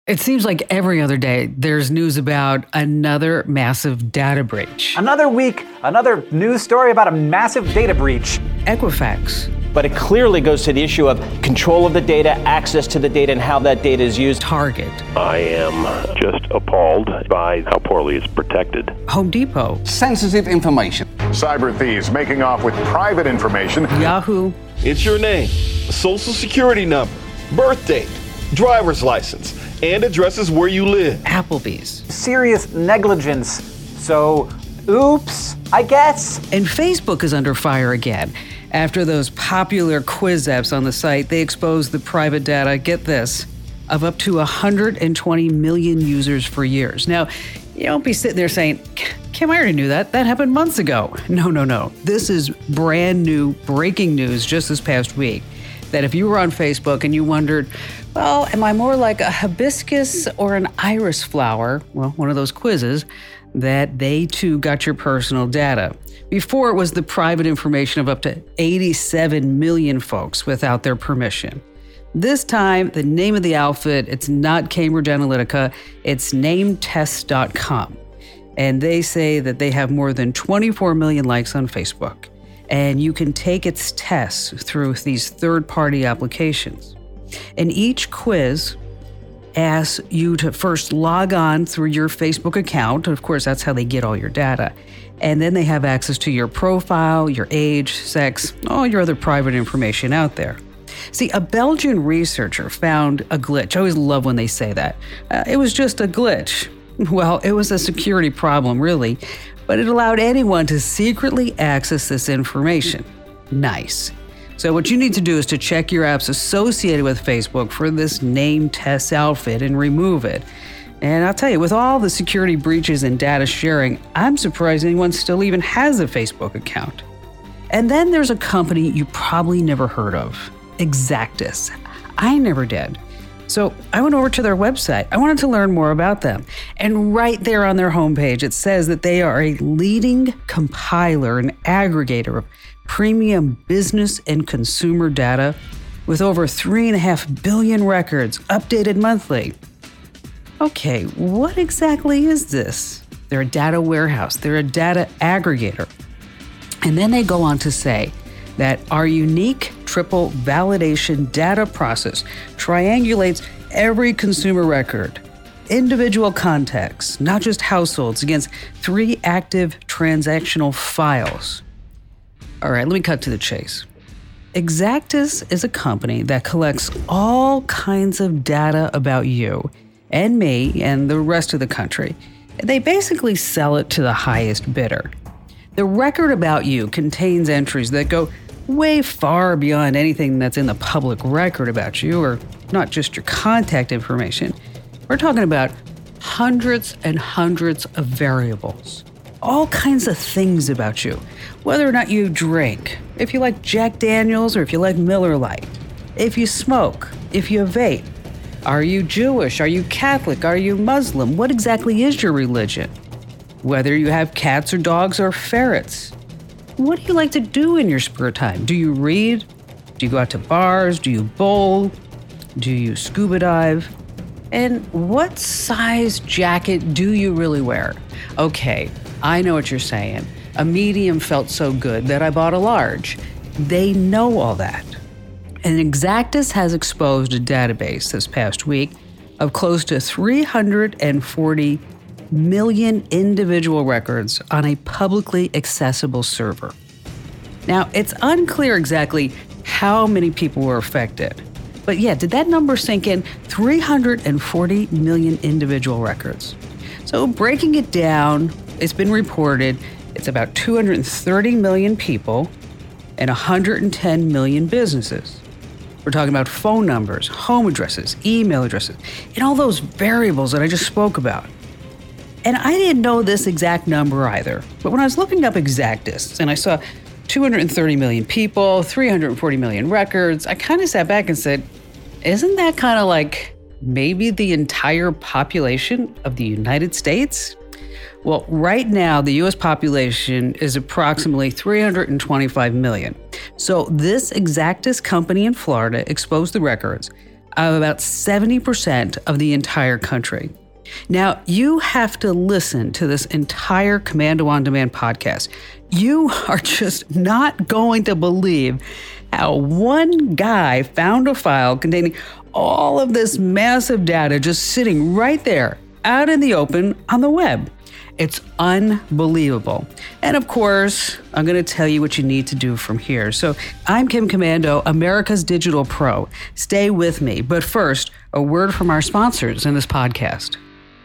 It seems like every other day there's news about another massive data breach. Another week, another news story about a massive data breach. Equifax. But it clearly goes to the issue of control of the data, access to the data, and how that data is used. Target. I am just appalled by how poorly it's protected. Home Depot. Sensitive information. Cyber thieves making off with private information. Yahoo. It's your name, social security number, birth date, driver's license, and addresses where you live. Applebee's. Serious negligence. So, oops, I guess. And Facebook is under fire again. After those popular quiz apps on the site, they exposed the private data, get this, of up to 120 million users for years. Now, you don't be sitting there saying, Kim, I already knew that. That happened months ago. No. This is brand new breaking news just this past week. That if you were on Facebook and you wondered, well, am I more like a hibiscus or an iris flower? Well, one of those quizzes, that they too got your personal data. Before, it was the private information of up to 87 million folks without their permission. This time, the name of the outfit, it's not Cambridge Analytica, it's nametest.com. And they say that they have more than 24 million likes on Facebook. And you can take its tests through these third-party applications. And each quiz asks you to first log on through your Facebook account. Of course, that's how they get all your data. And then they have access to your profile, your age, sex, all your other private information out there. See, a Belgian researcher found a glitch. I always love when they say that. It was just a glitch. Well, it was a security problem, really, but it allowed anyone to secretly access this information. Nice. So what you need to do is to check your apps associated with Facebook for this name test outfit and remove it. And I'll tell you, with all the security breaches and data sharing, I'm surprised anyone still even has a Facebook account. And then there's a company you probably never heard of, Exactis. I never did. So I went over to their website. I wanted to learn more about them. And right there on their homepage, it says that they are a leading compiler and aggregator of premium business and consumer data with over 3.5 billion records updated monthly. Okay, what exactly is this? They're a data warehouse. They're a data aggregator. And then they go on to say that our unique triple validation data process triangulates every consumer record, individual contacts, not just households, against 3 active transactional files. All right, let me cut to the chase. Exactis is a company that collects all kinds of data about you and me and the rest of the country. They basically sell it to the highest bidder. The record about you contains entries that go way far beyond anything that's in the public record about you, or not just your contact information. We're talking about hundreds and hundreds of variables. All kinds of things about you. Whether or not you drink, if you like Jack Daniels or if you like Miller Lite, if you smoke, if you vape. Are you Jewish? Are you Catholic? Are you Muslim? What exactly is your religion? Whether you have cats or dogs or ferrets. What do you like to do in your spare time? Do you read? Do you go out to bars? Do you bowl? Do you scuba dive? And what size jacket do you really wear? Okay, I know what you're saying. A medium felt so good that I bought a large. They know all that. And Exactis has exposed a database this past week of close to 340 million individual records on a publicly accessible server. Now, it's unclear exactly how many people were affected. But yeah, did that number sink in? 340 million individual records. So breaking it down, it's been reported it's about 230 million people and 110 million businesses. We're talking about phone numbers, home addresses, email addresses, and all those variables that I just spoke about. And I didn't know this exact number either. But when I was looking up Exactis and I saw 230 million people, 340 million records, I kind of sat back and said, isn't that kind of like maybe the entire population of the United States? Well, right now, the U.S. population is approximately 325 million. So this Exactis company in Florida exposed the records of about 70% of the entire country. Now, you have to listen to this entire Komando On Demand podcast. You are just not going to believe how one guy found a file containing all of this massive data just sitting right there out in the open on the web. It's unbelievable. And of course, I'm going to tell you what you need to do from here. So I'm Kim Komando, America's Digital Pro. Stay with me. But first, a word from our sponsors in this podcast.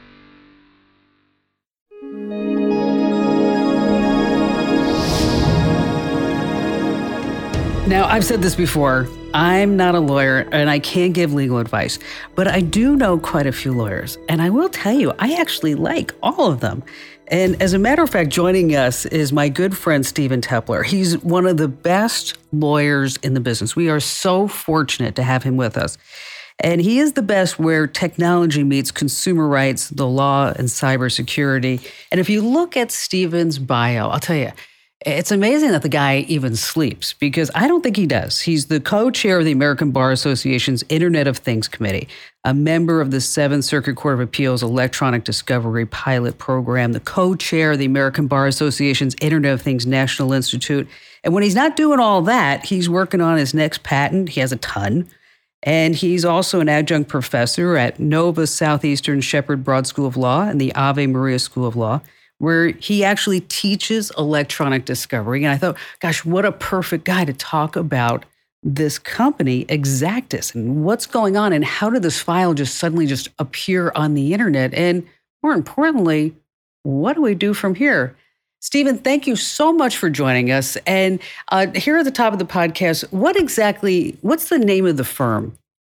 Now, I've said this before, I'm not a lawyer and I can't give legal advice, but I do know quite a few lawyers. And I will tell you, I actually like all of them. And as a matter of fact, joining us is my good friend, Stephen Tepler. He's one of the best lawyers in the business. We are so fortunate to have him with us. And he is the best where technology meets consumer rights, the law, and cybersecurity. And if you look at Stephen's bio, I'll tell you, it's amazing that the guy even sleeps, because I don't think he does. He's the co-chair of the American Bar Association's Internet of Things Committee, a member of the Seventh Circuit Court of Appeals Electronic Discovery Pilot Program, the co-chair of the American Bar Association's Internet of Things National Institute. And when he's not doing all that, he's working on his next patent. He has a ton. And he's also an adjunct professor at Nova Southeastern Shepherd Broad School of Law and the Ave Maria School of Law, where he actually teaches electronic discovery. And I thought, gosh, what a perfect guy to talk about this company, Xactus, and what's going on and how did this file just suddenly just appear on the internet? And more importantly, what do we do from here? Stephen, thank you so much for joining us. And here at the top of the podcast, what's the name of the firm?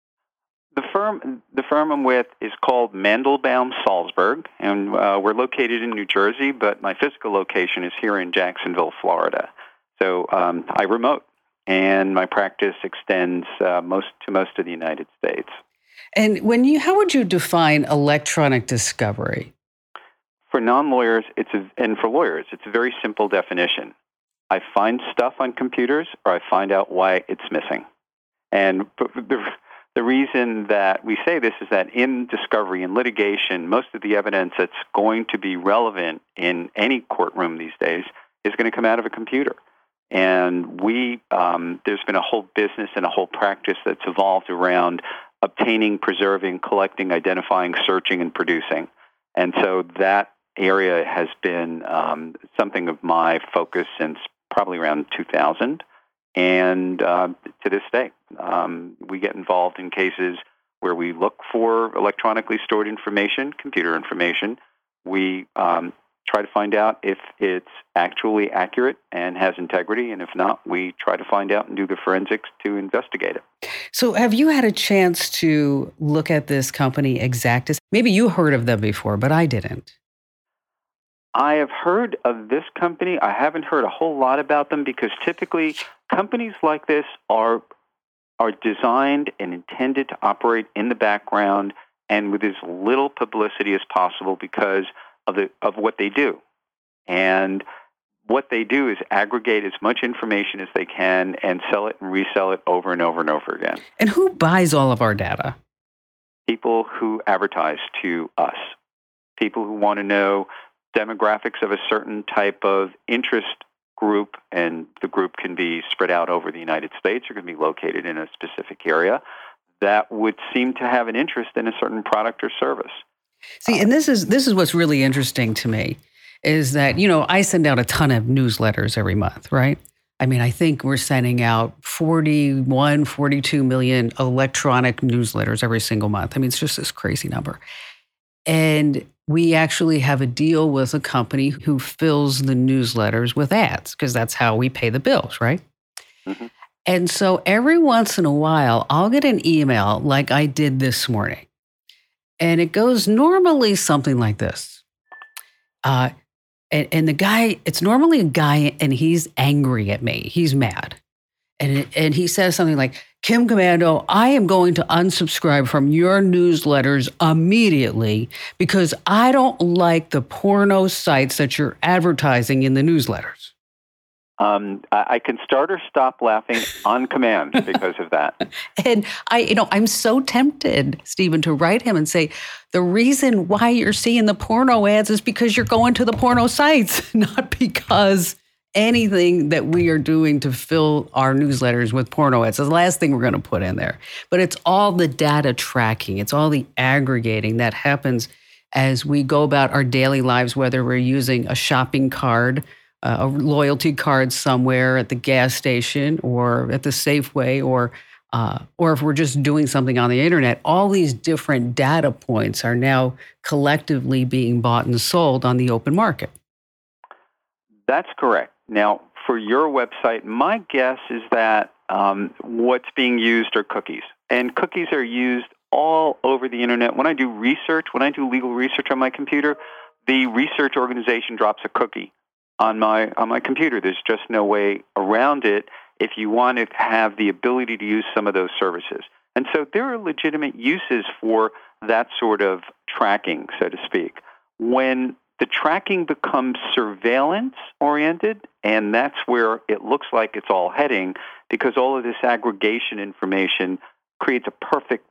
The firm I'm with is called Mandelbaum Salzburg, and we're located in New Jersey, but my physical location is here in Jacksonville, Florida. So I remote, and my practice extends most of the United States. And how would you define electronic discovery? For non-lawyers, and for lawyers, it's a very simple definition. I find stuff on computers, or I find out why it's missing. And the reason that we say this is that in discovery and litigation, most of the evidence that's going to be relevant in any courtroom these days is going to come out of a computer. And there's been a whole business and a whole practice that's evolved around obtaining, preserving, collecting, identifying, searching, and producing. And so that area has been something of my focus since probably around 2000. And to this day, we get involved in cases where we look for electronically stored information, computer information. We try to find out if it's actually accurate and has integrity. And if not, we try to find out and do the forensics to investigate it. So have you had a chance to look at this company, Xactus? Maybe you heard of them before, but I didn't. I have heard of this company. I haven't heard a whole lot about them because typically companies like this are designed and intended to operate in the background and with as little publicity as possible because of what they do. And what they do is aggregate as much information as they can and sell it and resell it over and over and over again. And who buys all of our data? People who advertise to us. People who want to know demographics of a certain type of interest group, and the group can be spread out over the United States or can be located in a specific area that would seem to have an interest in a certain product or service. See, and this is what's really interesting to me is that, I send out a ton of newsletters every month, right? I mean, I think we're sending out 42 million electronic newsletters every single month. I mean, it's just this crazy number. And we actually have a deal with a company who fills the newsletters with ads because that's how we pay the bills, right? Mm-hmm. And so every once in a while, I'll get an email like I did this morning. And it goes normally something like this. And the guy, it's normally a guy and he's angry at me. He's mad. And he says something like, Kim Komando, I am going to unsubscribe from your newsletters immediately because I don't like the porno sites that you're advertising in the newsletters. I can start or stop laughing on command because of that. And I'm so tempted, Stephen, to write him and say, the reason why you're seeing the porno ads is because you're going to the porno sites, not because anything that we are doing to fill our newsletters with porno ads. It's the last thing we're going to put in there. But it's all the data tracking. It's all the aggregating that happens as we go about our daily lives, whether we're using a shopping card, a loyalty card somewhere at the gas station or at the Safeway, or if we're just doing something on the internet. All these different data points are now collectively being bought and sold on the open market. That's correct. Now, for your website, my guess is that what's being used are cookies. And cookies are used all over the internet. When I do research, when I do legal research on my computer, the research organization drops a cookie on my computer. There's just no way around it if you want to have the ability to use some of those services. And so there are legitimate uses for that sort of tracking, so to speak. When the tracking becomes surveillance-oriented, and that's where it looks like it's all heading, because all of this aggregation information creates a perfect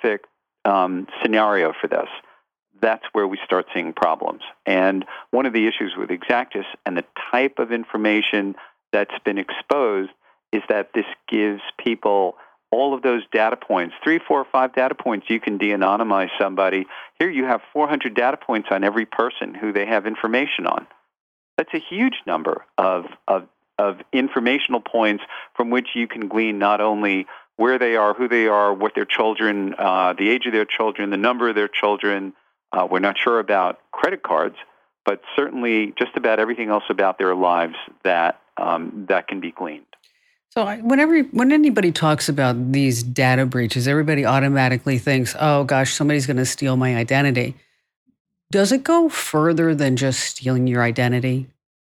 scenario for this. That's where we start seeing problems. And one of the issues with Exactus and the type of information that's been exposed is that this gives people all of those data points, 3, 4, 5 data points. You can de-anonymize somebody. Here you have 400 data points on every person who they have information on. That's a huge number of informational points from which you can glean not only where they are, who they are, what their children, the age of their children, the number of their children. We're not sure about credit cards, but certainly just about everything else about their lives that can be gleaned. So when anybody talks about these data breaches, everybody automatically thinks, oh gosh, somebody's going to steal my identity. Does it go further than just stealing your identity?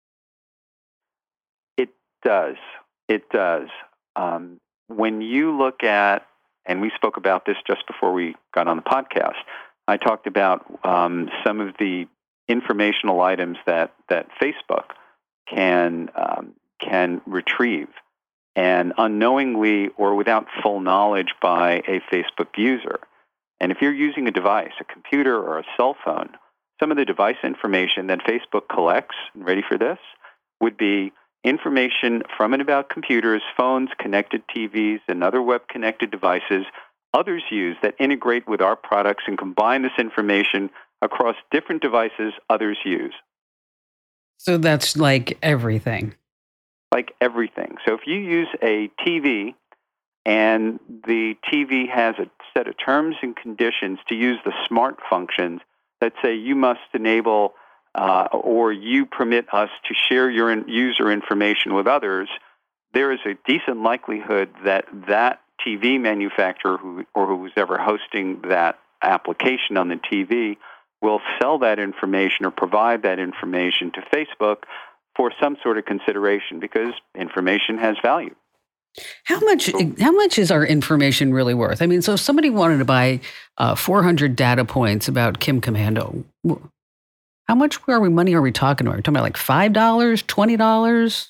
It does. It does. When you look at, and we spoke about this just before we got on the podcast, I talked about some of the informational items that Facebook can retrieve, and unknowingly or without full knowledge by a Facebook user. And if you're using a device, a computer or a cell phone, some of the device information that Facebook collects, and ready for this, would be information from and about computers, phones, connected TVs, and other web-connected devices others use that integrate with our products and combine this information across different devices others use. So that's like everything. Like everything. So if you use a TV and the TV has a set of terms and conditions to use the smart functions that say you must enable or you permit us to share your user information with others, there is a decent likelihood that that TV manufacturer who's ever hosting that application on the TV will sell that information or provide that information to Facebook for some sort of consideration, because information has value. How much is our information really worth? I mean, so if somebody wanted to buy 400 data points about Kim Komando, how much money are we talking about? Are we talking about like $5, $20?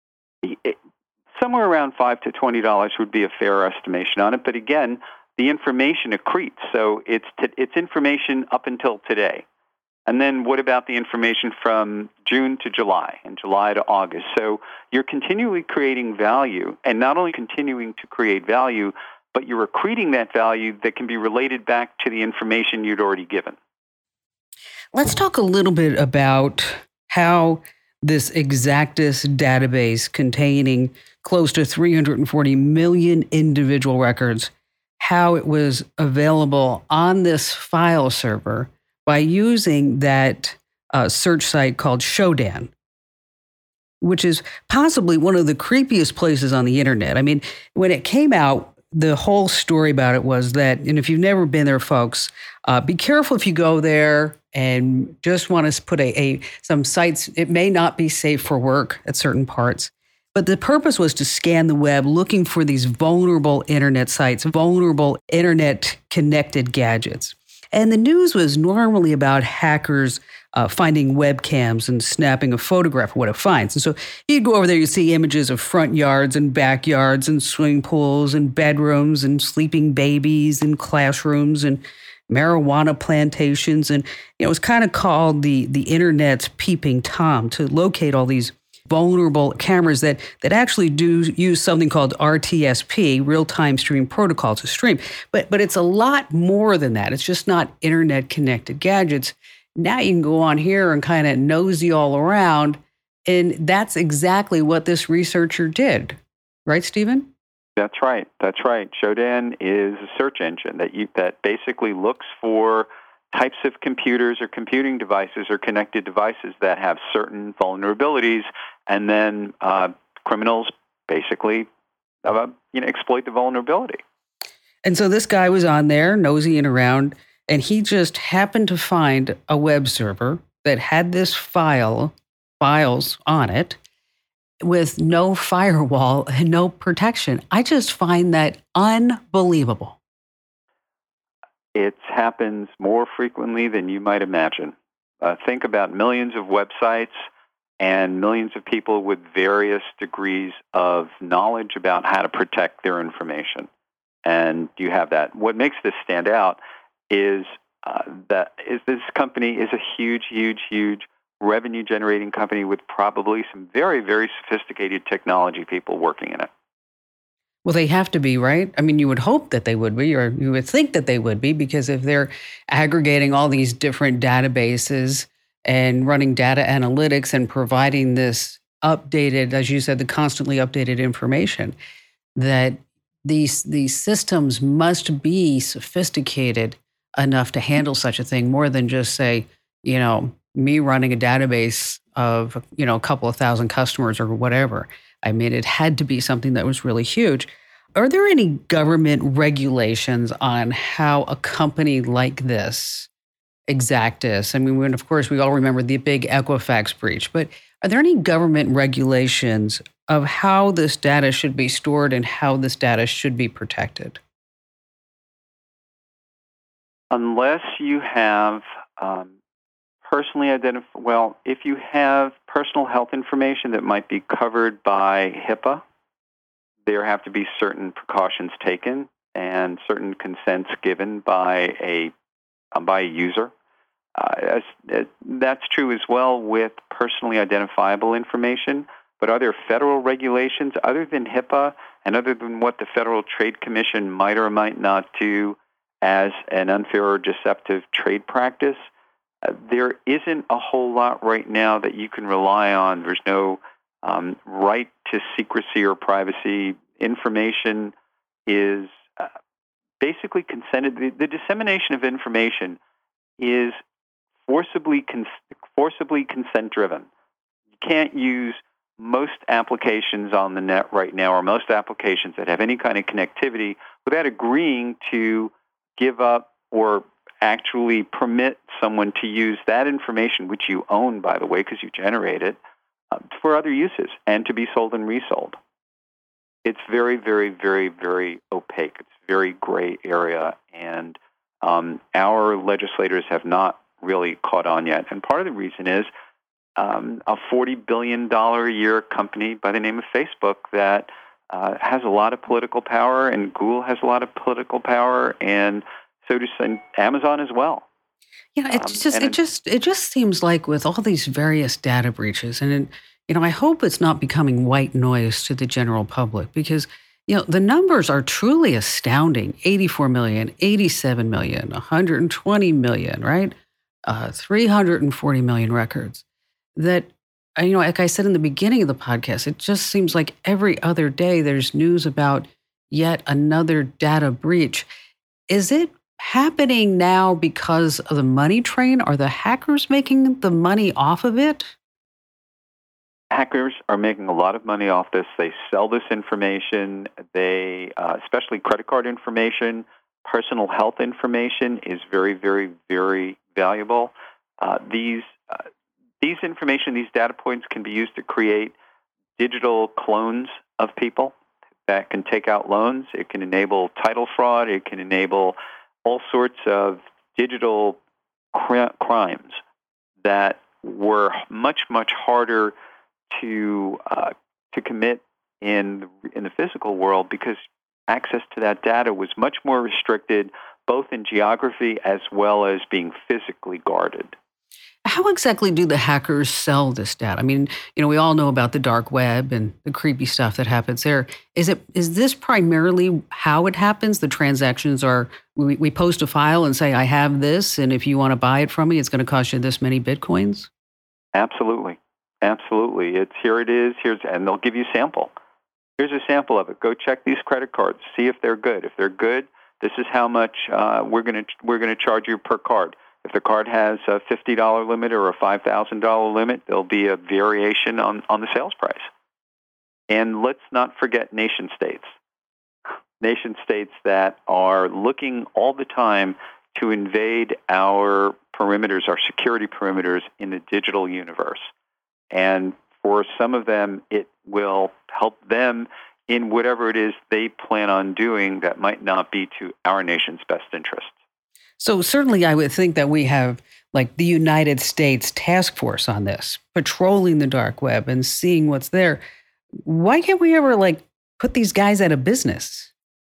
Somewhere around $5 to $20 would be a fair estimation on it. But again, the information accretes. So it's information up until today. And then what about the information from June to July and July to August? So you're continually creating value, and not only continuing to create value, but you're accreting that value that can be related back to the information you'd already given. Let's talk a little bit about how this Exactus database containing close to 340 million individual records, how it was available on this file server by using that search site called Shodan, which is possibly one of the creepiest places on the internet. I mean, when it came out, the whole story about it was that, and if you've never been there, folks, be careful if you go there and just want to put some sites. It may not be safe for work at certain parts. But the purpose was to scan the web looking for these vulnerable internet sites, vulnerable internet-connected gadgets. And the news was normally about hackers finding webcams and snapping a photograph of what it finds. And so you'd go over there, you see images of front yards and backyards and swimming pools and bedrooms and sleeping babies and classrooms and marijuana plantations. And it was kind of called the internet's peeping Tom to locate all these vulnerable cameras that actually do use something called RTSP, real-time stream protocol, to stream. But it's a lot more than that. It's just not internet-connected gadgets. Now you can go on here and kind of nosy all around, and that's exactly what this researcher did. Right, Stephen? That's right. That's right. Shodan is a search engine that basically looks for types of computers or computing devices or connected devices that have certain vulnerabilities, and then criminals basically exploit the vulnerability. And so this guy was on there nosying around, and he just happened to find a web server that had this files on it with no firewall and no protection. I just find that unbelievable. It happens more frequently than you might imagine. Think about millions of websites and millions of people with various degrees of knowledge about how to protect their information. And you have that. What makes this stand out is this company is a huge, huge, huge revenue-generating company with probably some very, very sophisticated technology people working in it. Well, they have to be, right? I mean, you would hope that they would be, or you would think that they would be, because if they're aggregating all these different databases and running data analytics and providing this updated, as you said, the constantly updated information, that these systems must be sophisticated enough to handle such a thing, more than just say, me running a database of, a couple of thousand customers or whatever. I mean, it had to be something that was really huge. Are there any government regulations on how a company like this, Exactis, I mean, of course, we all remember the big Equifax breach, but are there any government regulations of how this data should be stored and how this data should be protected? Unless you have if you have personal health information that might be covered by HIPAA, there have to be certain precautions taken and certain consents given by a user. That's true as well with personally identifiable information. But are there federal regulations other than HIPAA and other than what the Federal Trade Commission might or might not do as an unfair or deceptive trade practice? There isn't a whole lot right now that you can rely on. There's no right to secrecy or privacy. Information is basically consented. The dissemination of information is forcibly consent-driven. You can't use most applications on the net right now, or most applications that have any kind of connectivity, without agreeing to give up or actually permit someone to use that information, which you own, by the way, because you generate it, for other uses and to be sold and resold. It's very, very, very, very opaque. It's a very gray area, and our legislators have not really caught on yet. And part of the reason is a $40 billion a year company by the name of Facebook that has a lot of political power, and Google has a lot of political power, and so does Amazon as well. Yeah, it just seems like with all these various data breaches, and I hope it's not becoming white noise to the general public, because the numbers are truly astounding. 84 million, 87 million, 120 million, right? 340 million records. That, like I said in the beginning of the podcast, it just seems like every other day there's news about yet another data breach. Is it happening now because of the money train? Are the hackers making the money off of it? Hackers are making a lot of money off this. They sell this information. They, especially credit card information, personal health information is very, very, very valuable. These information, these data points can be used to create digital clones of people that can take out loans. It can enable title fraud. It can enable all sorts of digital crimes that were much, much harder to commit in the physical world because access to that data was much more restricted, both in geography as well as being physically guarded. How exactly do the hackers sell this data? I mean, we all know about the dark web and the creepy stuff that happens there. Is this primarily how it happens? The transactions are, we post a file and say, I have this, and if you want to buy it from me, it's going to cost you this many Bitcoins? Absolutely. Absolutely. And they'll give you a sample. Here's a sample of it. Go check these credit cards. See if they're good. If they're good, this is how much we're going to charge you per card. If the card has a $50 limit or a $5,000 limit, there'll be a variation on the sales price. And let's not forget nation states. Nation states that are looking all the time to invade our perimeters, our security perimeters in the digital universe. And for some of them, it will help them in whatever it is they plan on doing that might not be to our nation's best interests. So certainly I would think that we have like the United States task force on this, patrolling the dark web and seeing what's there. Why can't we ever put these guys out of business?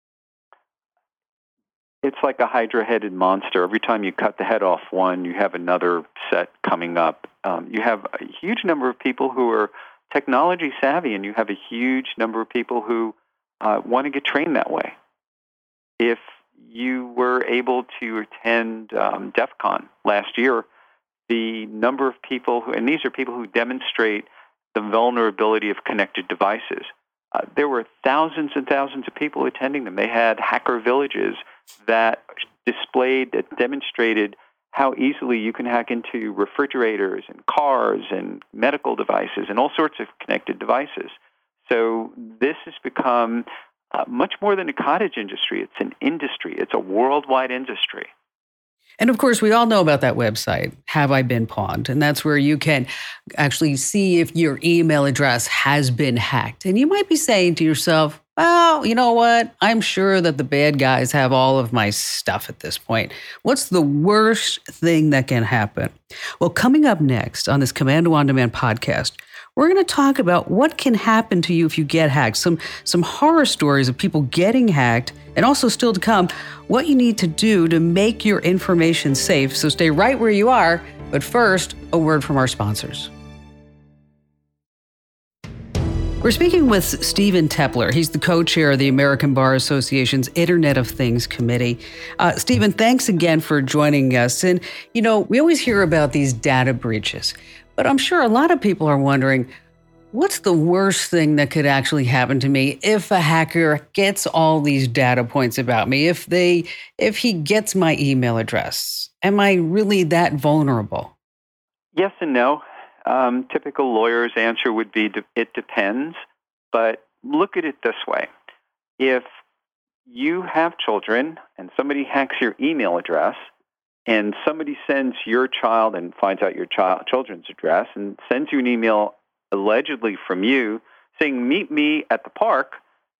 It's like a hydra-headed monster. Every time you cut the head off one, you have another set coming up. You have a huge number of people who are technology savvy, and you have a huge number of people who want to get trained that way. If you were able to attend DEF CON last year, the number of people and these are people who demonstrate the vulnerability of connected devices. There were thousands and thousands of people attending them. They had hacker villages that demonstrated how easily you can hack into refrigerators and cars and medical devices and all sorts of connected devices. So this has become much more than a cottage industry. It's an industry. It's a worldwide industry. And of course, we all know about that website, Have I Been Pawned? And that's where you can actually see if your email address has been hacked. And you might be saying to yourself, well, you know what? I'm sure that the bad guys have all of my stuff at this point. What's the worst thing that can happen? Well, coming up next on this Komando On Demand podcast, we're going to talk about what can happen to you if you get hacked, some horror stories of people getting hacked, and also still to come, what you need to do to make your information safe. So stay right where you are. But first, a word from our sponsors. We're speaking with Stephen Tepler. He's the co-chair of the American Bar Association's Internet of Things Committee. Stephen, thanks again for joining us. And, we always hear about these data breaches, but I'm sure a lot of people are wondering, what's the worst thing that could actually happen to me if a hacker gets all these data points about me? If he gets my email address, am I really that vulnerable? Yes and no. Typical lawyer's answer would be, it depends. But look at it this way. If you have children and somebody hacks your email address and somebody sends your child and finds out your children's address and sends you an email allegedly from you saying, meet me at the park,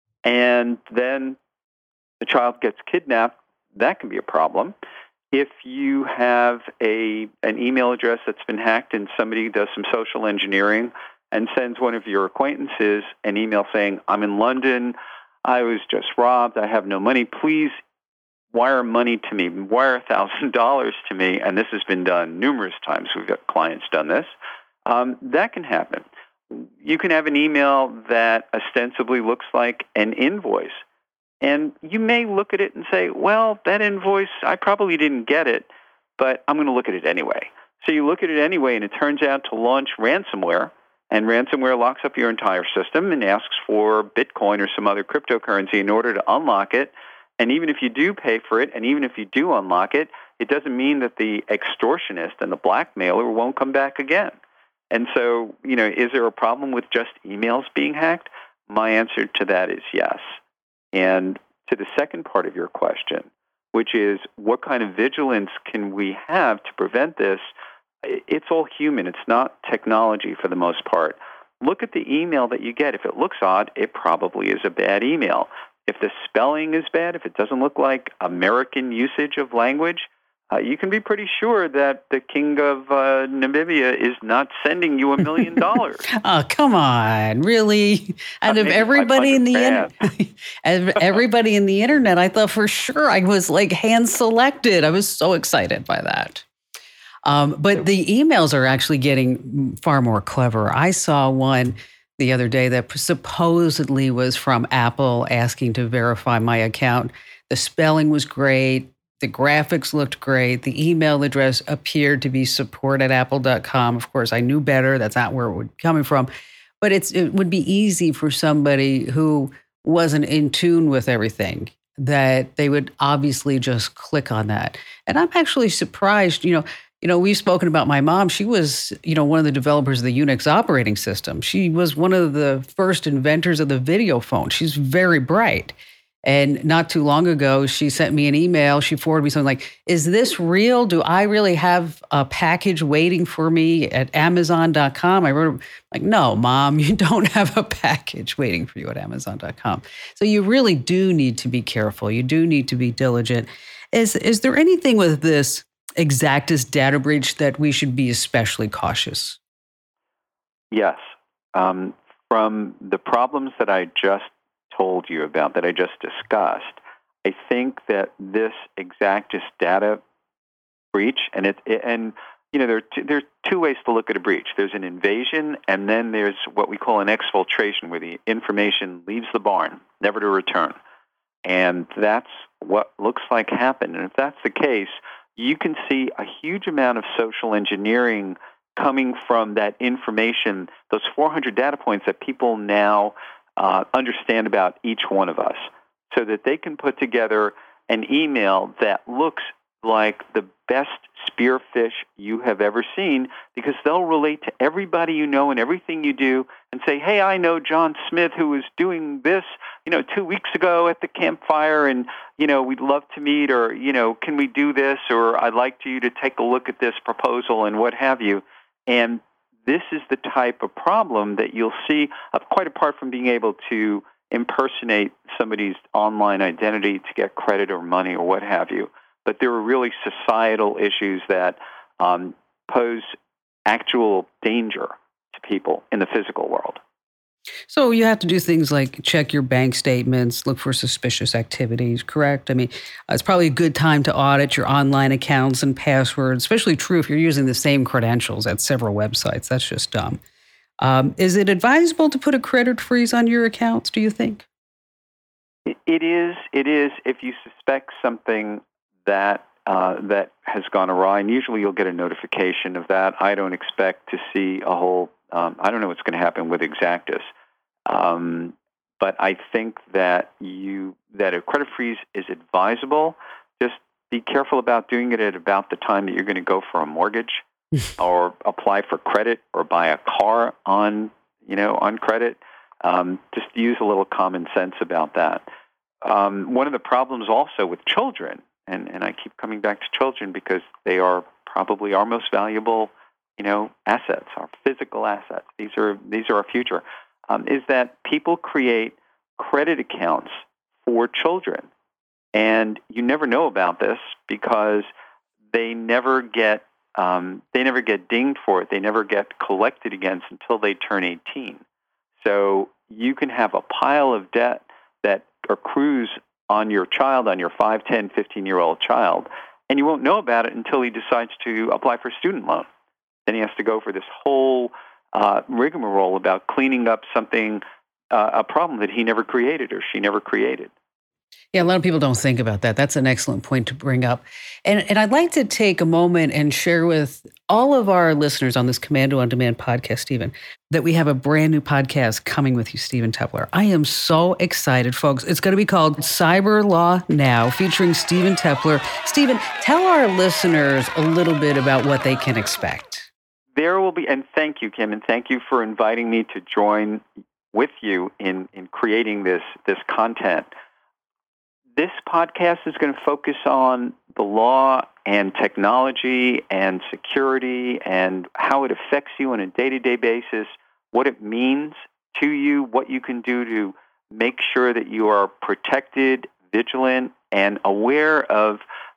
and then the child gets kidnapped, that can be a problem. If you have an email address that's been hacked and somebody does some social engineering and sends one of your acquaintances an email saying, I'm in London, I was just robbed, I have no money, please wire money to me, wire $1,000 to me, and this has been done numerous times. We've got clients done this. That can happen. You can have an email that ostensibly looks like an invoice. And you may look at it and say, well, that invoice, I probably didn't get it, but I'm going to look at it anyway. So you look at it anyway, and it turns out to launch ransomware, and ransomware locks up your entire system and asks for Bitcoin or some other cryptocurrency in order to unlock it. And even if you do pay for it, and even if you do unlock it, it doesn't mean that the extortionist and the blackmailer won't come back again. And so, is there a problem with just emails being hacked? My answer to that is yes. And to the second part of your question, which is what kind of vigilance can we have to prevent this? It's all human. It's not technology for the most part. Look at the email that you get. If it looks odd, it probably is a bad email. If the spelling is bad, if it doesn't look like American usage of language, you can be pretty sure that the king of Namibia is not sending you $1 million. Oh, come on, really? Out of everybody in the everybody in the internet, I thought for sure I was like hand selected. I was so excited by that. But the emails are actually getting far more clever. I saw one the other day that supposedly was from Apple asking to verify my account. The spelling was great. The graphics looked great. The email address appeared to be support@apple.com. Of course, I knew better. That's not where it would be coming from. But it would be easy for somebody who wasn't in tune with everything that they would obviously just click on that. And I'm actually surprised, we've spoken about my mom. She was, one of the developers of the Unix operating system. She was one of the first inventors of the video phone. She's very bright. And not too long ago, she sent me an email. She forwarded me something like, is this real? Do I really have a package waiting for me at Amazon.com? I wrote, like, no, Mom, you don't have a package waiting for you at Amazon.com. So you really do need to be careful. You do need to be diligent. Is there anything with this Exactus data breach that we should be especially cautious? Yes. From the problems that I just told you about, that I just discussed, I think that this Exactus data breach, and there are two ways to look at a breach. There's an invasion, and then there's what we call an exfiltration, where the information leaves the barn, never to return. And that's what looks like happened. And if that's the case, you can see a huge amount of social engineering coming from that information, those 400 data points that people now understand about each one of us, so that they can put together an email that looks like the best spearfish you have ever seen, because they'll relate to everybody you know and everything you do and say, hey, I know John Smith who was doing this, 2 weeks ago at the campfire, and, we'd love to meet, or, can we do this, or I'd like you to take a look at this proposal, and what have you. And this is the type of problem that you'll see, quite apart from being able to impersonate somebody's online identity to get credit or money or what have you. But there are really societal issues that pose actual danger to people in the physical world. So you have to do things like check your bank statements, look for suspicious activities, correct? I mean, it's probably a good time to audit your online accounts and passwords, especially true if you're using the same credentials at several websites. That's just dumb. Is it advisable to put a credit freeze on your accounts, do you think? It is. If you suspect something that has gone awry, and usually you'll get a notification of that. I don't expect to see a whole, I don't know what's going to happen with Exactus. But I think that a credit freeze is advisable. Just be careful about doing it at about the time that you're going to go for a mortgage or apply for credit or buy a car on credit. Just use a little common sense about that. One of the problems also with children, and I keep coming back to children because they are probably our most valuable, assets, our physical assets. These are our future. Is that people create credit accounts for children, and you never know about this because they never get dinged for it. They never get collected against until they turn 18. So you can have a pile of debt that accrues on your child, on your 5, 10, 15-year-old child, and you won't know about it until he decides to apply for a student loan. Then he has to go for this whole rigmarole about cleaning up something, a problem that he never created or she never created. Yeah, a lot of people don't think about that. That's an excellent point to bring up. And I'd like to take a moment and share with all of our listeners on this Komando on Demand podcast, Stephen, that we have a brand new podcast coming with you, Stephen Tepler. I am so excited, folks. It's going to be called Cyber Law Now, featuring Stephen Tepler. Stephen, tell our listeners a little bit about what they can expect. There will be, and thank you, Kim, and thank you for inviting me to join with you in creating this content. This podcast is going to focus on the law and technology and security and how it affects you on a day-to-day basis, what it means to you, what you can do to make sure that you are protected, vigilant, and aware of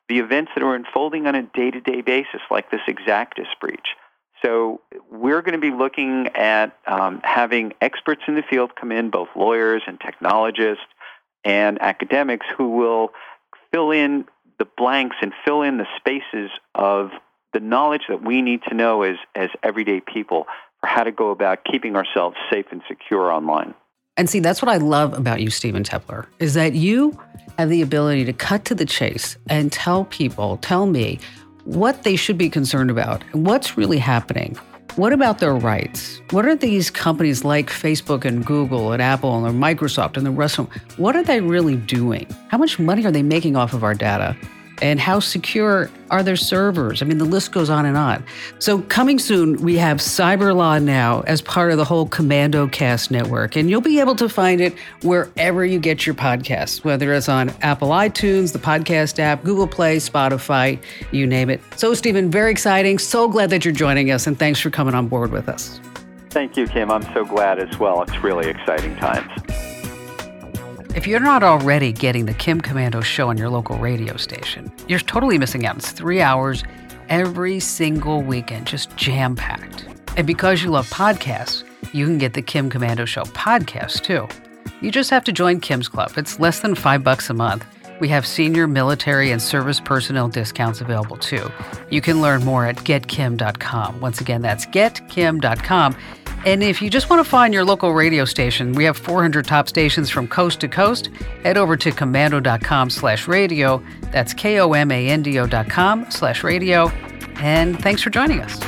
the events that are unfolding on a day-to-day basis, like this Exactus breach. So we're going to be looking at having experts in the field come in, both lawyers and technologists and academics, who will fill in the blanks and fill in the spaces of the knowledge that we need to know as everyday people for how to go about keeping ourselves safe and secure online. And see, that's what I love about you, Stephen Tepler, is that you have the ability to cut to the chase and tell me, what they should be concerned about, what's really happening. What about their rights? What are these companies like Facebook and Google and Apple and Microsoft and the rest of them, what are they really doing? How much money are they making off of our data? And how secure are their servers? I mean, the list goes on and on. So coming soon, we have Cyber Law Now as part of the whole Komando Cast network. And you'll be able to find it wherever you get your podcasts, whether it's on Apple iTunes, the podcast app, Google Play, Spotify, you name it. So, Stephen, very exciting. So glad that you're joining us, and thanks for coming on board with us. Thank you, Kim. I'm so glad as well. It's really exciting times. If you're not already getting the Kim Komando show on your local radio station, you're totally missing out. It's 3 hours every single weekend, just jam-packed. And because you love podcasts, you can get the Kim Komando show podcast too. You just have to join Kim's Club. It's less than $5 a month. We have senior military and service personnel discounts available too. You can learn more at getkim.com. Once again, that's getkim.com. And if you just want to find your local radio station, we have 400 top stations from coast to coast. Head over to komando.com/radio. That's komando.com/radio. And thanks for joining us.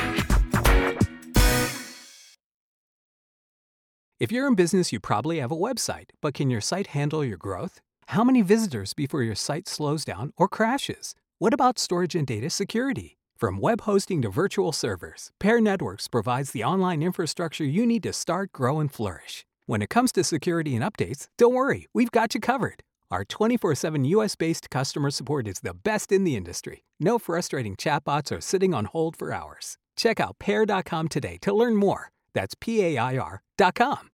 If you're in business, you probably have a website, but can your site handle your growth? How many visitors before your site slows down or crashes? What about storage and data security? From web hosting to virtual servers, Pair Networks provides the online infrastructure you need to start, grow, and flourish. When it comes to security and updates, don't worry, we've got you covered. Our 24/7 US-based customer support is the best in the industry. No frustrating chatbots or sitting on hold for hours. Check out pair.com today to learn more. That's PAIR.com.